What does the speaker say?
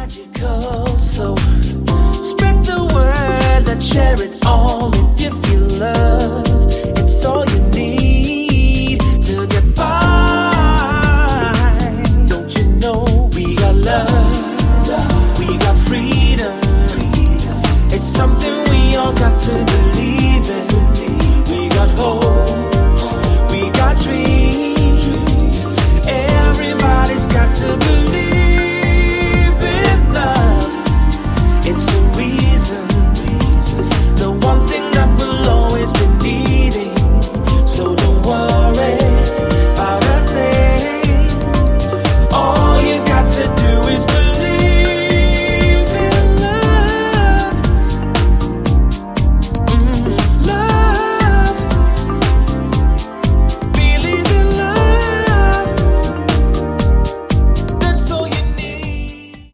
magical. So spread the word and share it all if you feel love. It's all